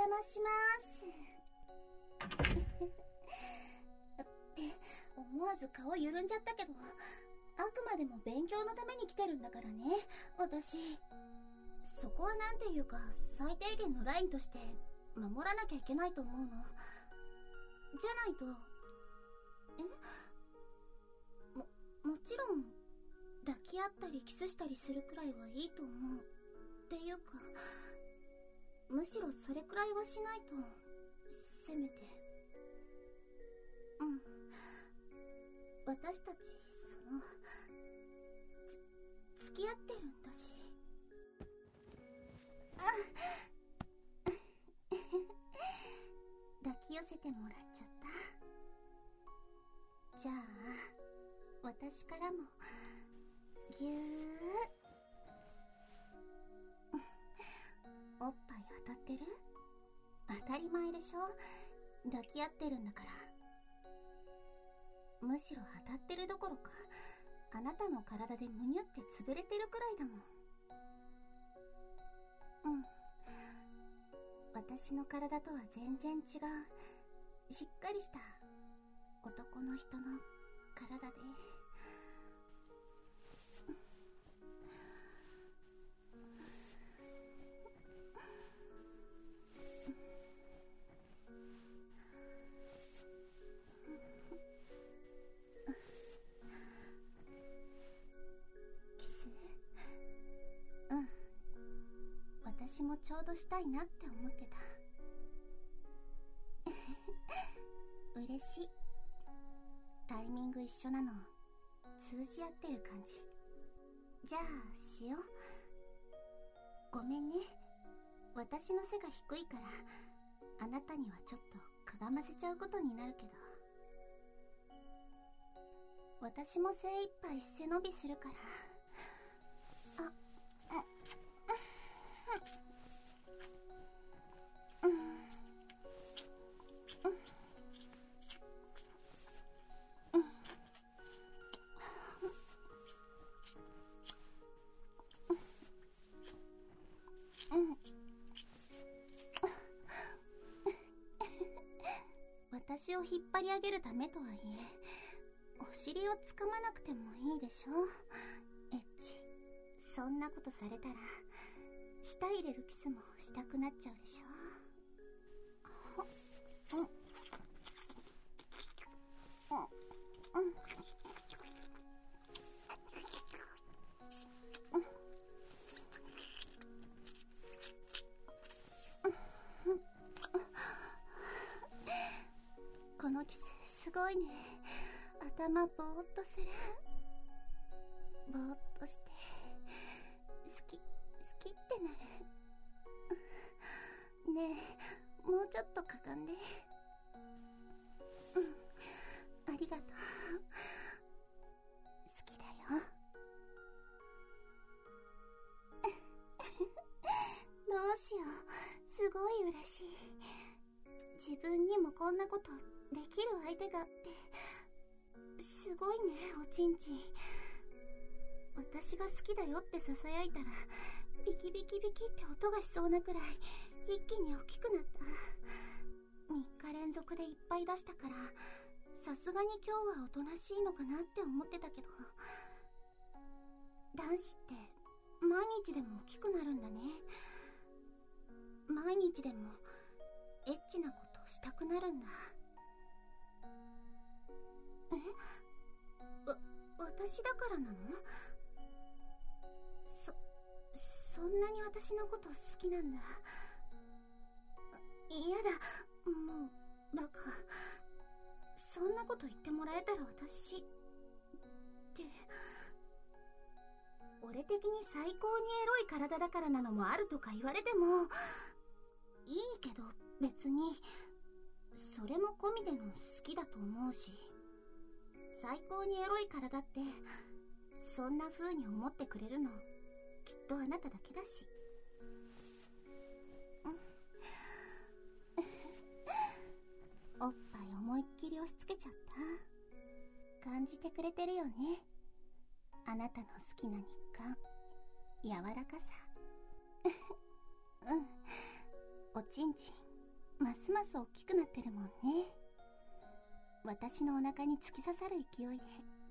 邪魔しますって思わず顔緩んじゃったけど、あくまでも勉強のために来てるんだからね、私。そこはなんていうか最低限のラインとして守らなきゃいけないと思うの。じゃないと。もちろん抱き合ったりキスしたりするくらいはいいと思う。っていうかむしろそれくらいはしないと、せめて。私たち付き合ってるんだし。抱き寄せてもらっちゃった。じゃあ私からもぎゅー。おっぱい当たってる？当たり前でしょ、抱き合ってるんだから。むしろ当たってるどころか、あなたの体でむにゅって潰れてるくらいだもん。私の体とは全然違う、しっかりした男の人の体で。キス？私もちょうどしたいなって思ってた。嬉しい。タイミング一緒なの通じ合ってる感じ。じゃあしよう。ごめんね、私の背が低いからあなたにはちょっとかがませちゃうことになるけど、私も精一杯背伸びするから。私を引っ張り上げるためとはいえ、お尻を掴まなくてもいいでしょ、エッチ。そんなことされたら舌入れるキスもしたくなっちゃうでしょ。このキスすごいね。頭ぼーっとする。ぼーっとして好きってなる。ねえ、もうちょっとかがんで。ありがとう。好きだよ。どうしよう、すごい嬉しい。自分にもこんなことできる相手がって、すごいね、おちんちん。私が好きだよって囁いたらビキビキビキって音がしそうなくらい一気に大きくなった。3日連続でいっぱい出したから、さすがに今日はおとなしいのかなって思ってたけど、男子って毎日でも大きくなるんだね。毎日でもエッチなことしたくなるんだ。私だからなの？そんなに私のこと好きなんだ。嫌だ、もうバカ。そんなこと言ってもらえたら私って俺的に最高にエロい体だからなのもあるとか言われてもいいけど、別にそれも込みでの好きだと思うし、最高にエロい体ってそんな風に思ってくれるのきっとあなただけだし。おっぱい思いっきり押し付けちゃった。感じてくれてるよね、あなたの好きな日韓、柔らかさ。おちんちんますます大きくなってるもんね。私のお腹に突き刺さる勢いで。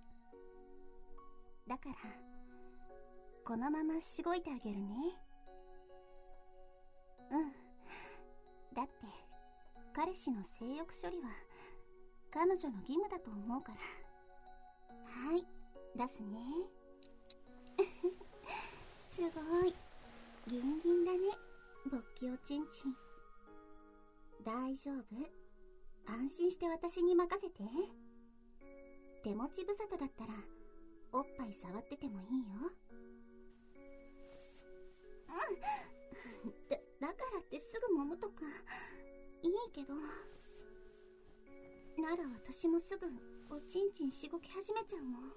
だからこのまましごいてあげるね。だって彼氏の性欲処理は彼女の義務だと思うから。はい、出すね。すごいギンギンだね、勃起おちんちん。大丈夫、安心して私に任せて。手持ち無沙汰だったらおっぱい触っててもいいよ。だからってすぐ揉むとかいいけど、なら私もすぐおちんちんしごき始めちゃうもん。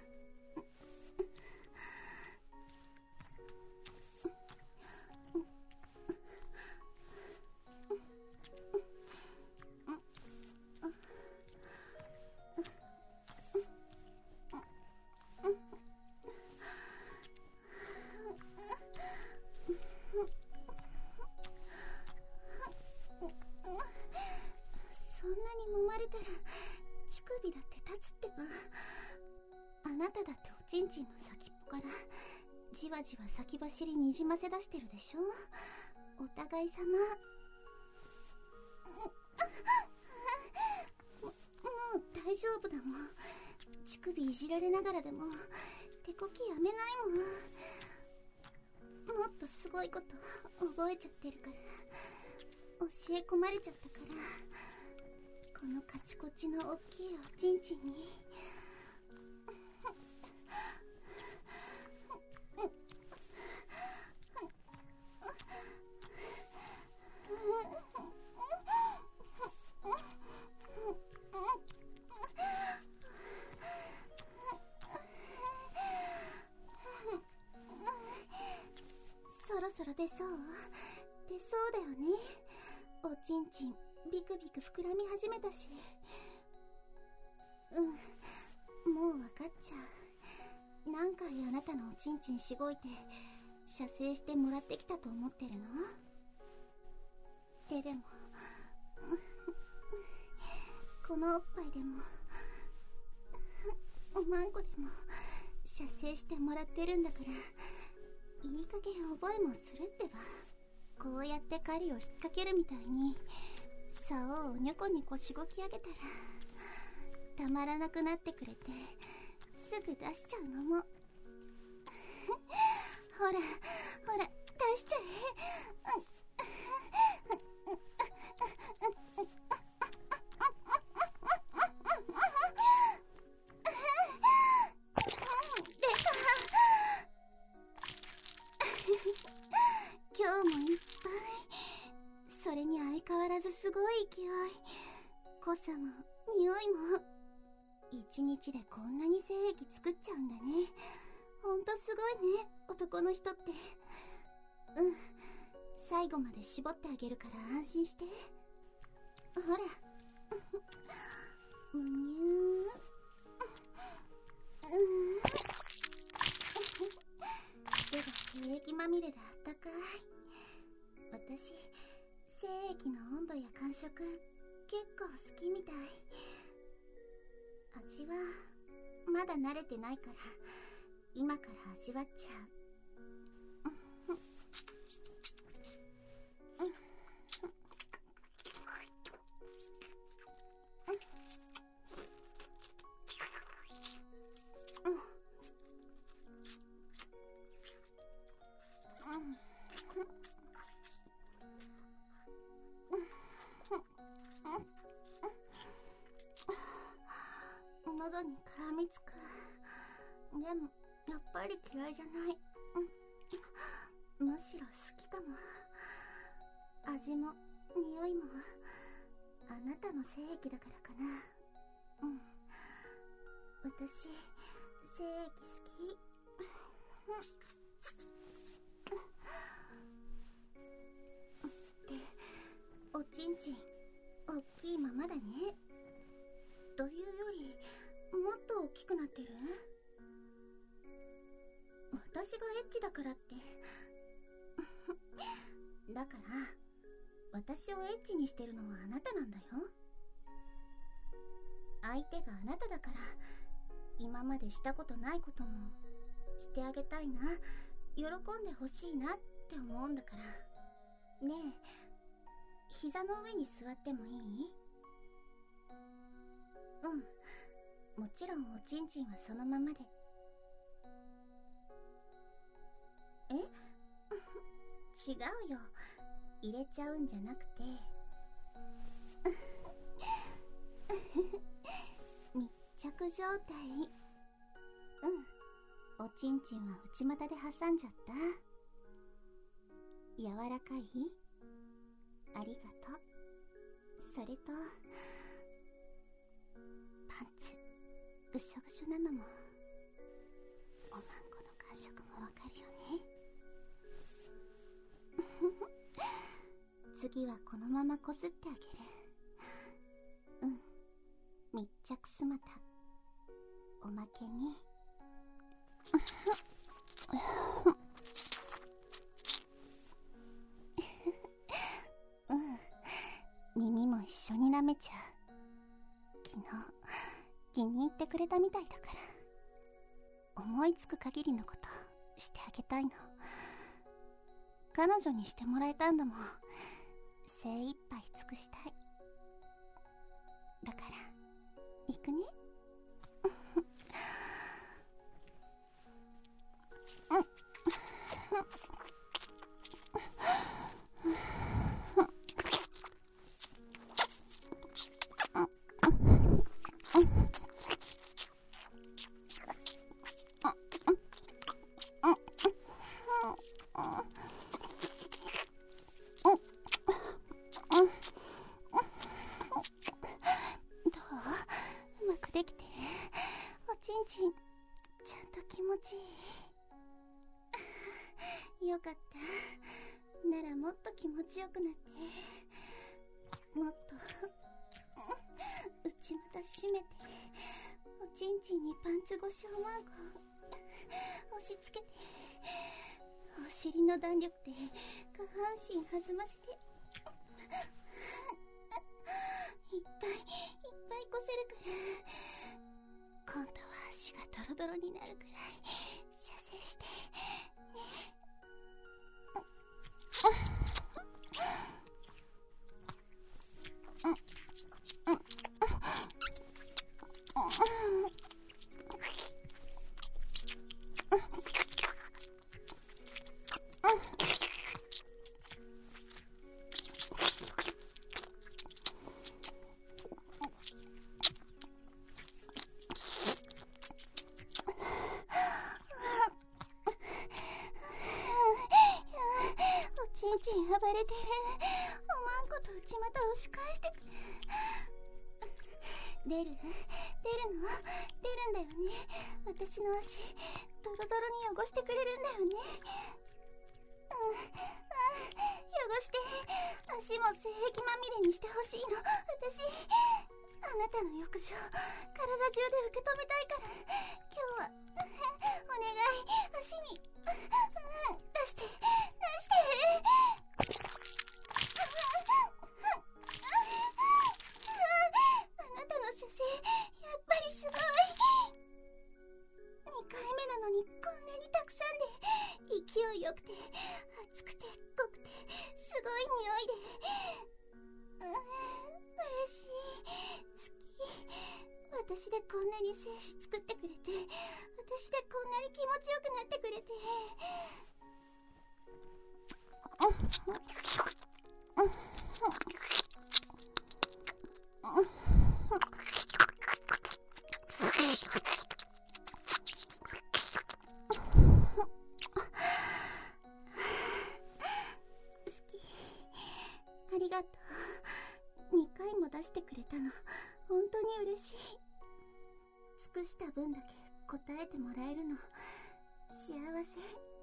揉まれたら乳首だって立つってば。あなただっておちんちんの先っぽからじわじわ先走りにじませ出してるでしょ。お互い様。もう大丈夫だもん。乳首いじられながらでも手こきやめないもん。もっとすごいこと覚えちゃってるから、教え込まれちゃったから。このカチコチの大きいおちんちんにそろそろ出そうだよね。おちんちんビクビク膨らみ始めたし。もう分かっちゃう。何回あなたのおちんちんしごいて射精してもらってきたと思ってるの？でもこのおっぱいでもおまんこでも射精してもらってるんだから、いい加減覚えもするってば。こうやって狩りを引っ掛けるみたいに竿をニョコニョコしごき上げたらたまらなくなってくれてすぐ出しちゃうのも。ほら出しちゃえ。今日もいっぱい。それに相変わらずすごい勢い。濃さも匂いも。一日でこんなに精液作っちゃうんだね。ほんとすごいね、男の人って。最後まで絞ってあげるから安心して。ほらむにゅー。手が精液まみれであったかい。私精液の温度や感触結構好きみたい。味はまだ慣れてないから今から味わっちゃう。喉に絡みつく。でもやっぱり嫌いじゃない。むしろ好きかも。味も匂いもあなたの精液だからかな。私精液好き。でおちんちんおっきいままだね。というよりもっと大きくなってる？私がエッチだからってだから私をエッチにしてるのはあなたなんだよ。相手があなただから、今までしたことないこともしてあげたいな、喜んでほしいなって思うんだから。ねえ、膝の上に座ってもいい？うん、もちろんおちんちんはそのままで。え？違うよ、入れちゃうんじゃなくて密着状態。おちんちんは内股で挟んじゃった。柔らかい？ありがとう。それとパンツぐしょぐしょなのもおまんこの感触もわかるよね。次はこのままこすってあげる。密着スマタ、おまけに耳も一緒に舐めちゃう。昨日気に入ってくれたみたいだから、思いつく限りのことしてあげたいの。彼女にしてもらえたんだもん。精一杯尽くしたい。だから行くね。できてる？おちんちんちゃんと気持ちいい。よかった。ならもっと気持ちよくなって、もっと内股締めて、おちんちんにパンツ越しおまんこ押し付けて、お尻の弾力で下半身弾ませて、いっぱいこせるから、今度は足がドロドロになるくらい射精してね。ちんちん暴れてる。おまんこと内股押し返してくる。出るの？出るんだよね。私の足ドロドロに汚してくれるんだよね。汚して足も性癖まみれにしてほしいの。私あなたの浴場体中で受け止めたいから、今日はお願い、足に出して。あなたの射精やっぱりすごい。2回目なのにこんなにたくさんで、勢いよくて熱くて濃くてすごい匂いで、嬉しい、好き。私でこんなに精子作ってくれて、私でこんなに気持ちよくなってくれて。ありがとう。2回も出してくれたの本当に嬉しい。尽くした分だけ答えてもらえるの幸せ。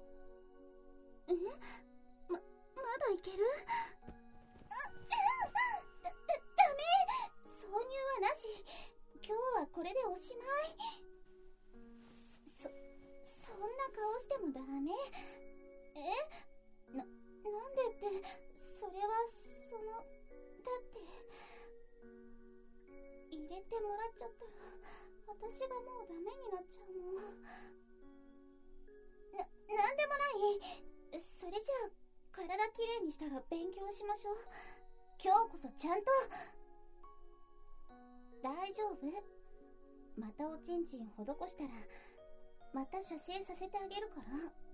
まだいける？ダメ！挿入はなし。今日はこれでおしまい。そんな顔してもダメ？なんでって、それはてもらっちゃったら私がもうダメになっちゃうもん。なんでもない。それじゃあ体きれいにしたら勉強しましょう。今日こそちゃんと。大丈夫？またおちんちん施したらまた射精させてあげるから。